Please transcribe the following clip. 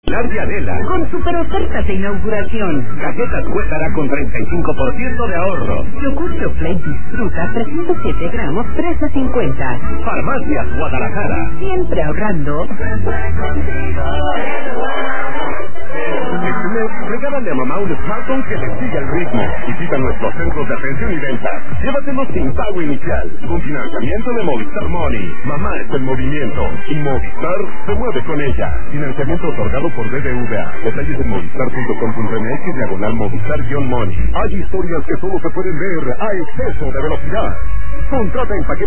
La Adela. Con super ofertas de inauguración. Galletas Cuétara con 35% de ahorro. Yogur Flake Disfruta 307 gramos, 13.50. Farmacias Guadalajara. Siempre ahorrando. Este mes, regálale a mamá un smartphone que le siga el ritmo. Visita nuestros centros de atención y venta. Llévatelo sin pago inicial. Con financiamiento de Movistar Money. Mamá está en movimiento. Y Movistar se mueve con ella. Financiamiento otorgado por BBVA. Detalles en movistar.com.mx/Movistar-Money. Hay historias que solo se pueden ver a exceso de velocidad. Contrata en paquete